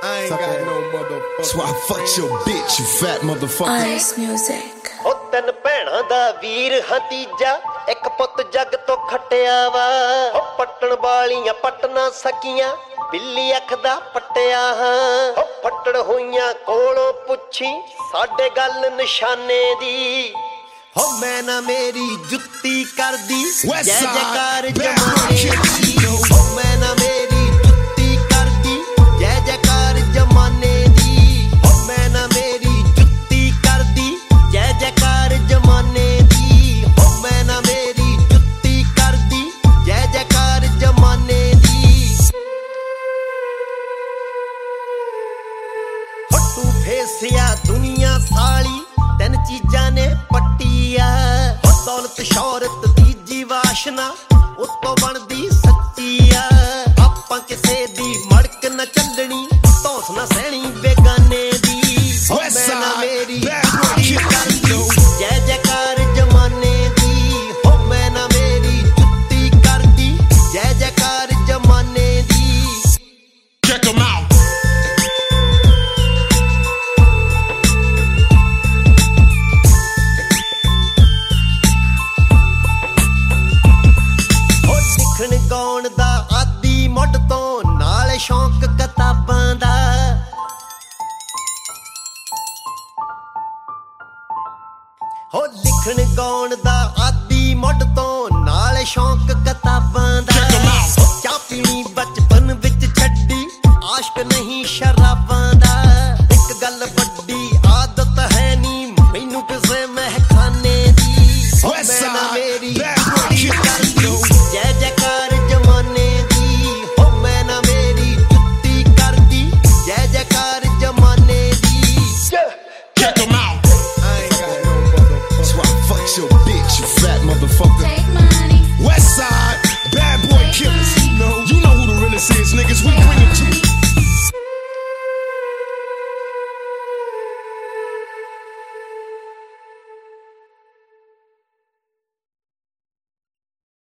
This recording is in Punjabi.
I ain't got no motherfucker. That's why I fucked your bitch, you fat motherfucker. Ice music. ਉਹ ਤਿੰਨ ਭੈਣਾਂ ਦਾ ਵੀਰ ਹਾਂ ਤੀਜਾ, ਇੱਕ ਪੁੱਤ ਜੱਗ ਤੋਂ ਖੱਟਿਆ ਵਾ। ਉਹ ਪੱਟਣ ਵਾਲੀਆਂ ਪੱਟ ਨਾ ਸਕੀਆਂ, ਬਿੱਲੀ ਅੱਖ ਦਾ ਪੱਟਿਆ ਹਾਂ। ਉਹ ਫੱਟੜ ਹੋਈਆਂ ਕੋਲੋਂ ਪੁੱਛੀ ਸਾਡੇ ਗੱਲ ਨਿਸ਼ਾਨੇ ਦੀ। ਹੋ ਮੈਂ ਨਾ ਮੇਰੀ ਜੁੱਤੀ ਕਰਦੀ ਜੈ ਜੈਕਾਰ ਜਮਾਨੇ ਦੀ। ਹੋ ਮੈਂ ਨਾ ਮੇਰੀ ਜੁੱਤੀ ਕਰਦੀ ਜੈ ਜੈਕਾਰ ਜਮਾਨੇ ਦੀ। ਹੋ ਮੈਂ ਨਾ ਮੇਰੀ ਜੁੱਤੀ ਕਰਦੀ ਜੈ ਜੈਕਾਰ ਜਮਾਨੇ ਦੀ। ਹੋ ਮੈਂ ਨਾ ਮੇਰੀ ਜੁੱਤੀ ਕਰਦੀ ਜੈ ਜੈਕਾਰ ਜਮਾਨੇ ਦੀ। ਫੱਟੂ ਫੇਸਿਆ ਦੁਨੀਆ ਸਾਲੀ ਤਿੰਨ ਚੀਜ਼ਾਂ ਨੇ ਪੱਟੀ ਆ। ਦੌਲਤ ਸ਼ੌਹਰਤ ਤੀਜੀ ਵਾਸ਼ਨਾ ਉੱਤੋਂ ਬਣਦੀ ਸੱਚੀ ਆ। ਆਪਾਂ ਕਿਸੇ ਦੀ ਮੜਕ ਨਾ ਚੱਲਣੀ, ਧੌਂਸ ਨਾ ਸਹਿਣੀ ਬੇਗਾਨੇ ਦੀ। ਮੈਂ ਨਾ ਮੇਰੀ ਜੁੱਤੀ ਕਰਦੀ ਜੈ ਜੈਕਾਰ ਜਮਾਨੇ ਦੀ। ਹੋ ਮੈਂ ਨਾ ਮੇਰੀ ਜੁੱਤੀ ਕਰਦੀ ਜੈ ਜੈਕਾਰ ਜਮਾਨੇ ਦੀ। Check 'em out. ਲਿਖਣ ਗਾਉਣ ਦਾ ਆਦੀ ਮੁੱਢ ਤੋਂ, ਨਾਲ ਸ਼ੌਂਕ ਕਿਤਾਬਾਂ ਦਾ। ਹੋ ਲਿਖਣ ਗਾਉਣ ਦਾ ਆਦੀ ਮੁੱਢ ਤੋਂ, ਨਾਲ ਸ਼ੌਂਕ ਕਿਤਾਬਾਂ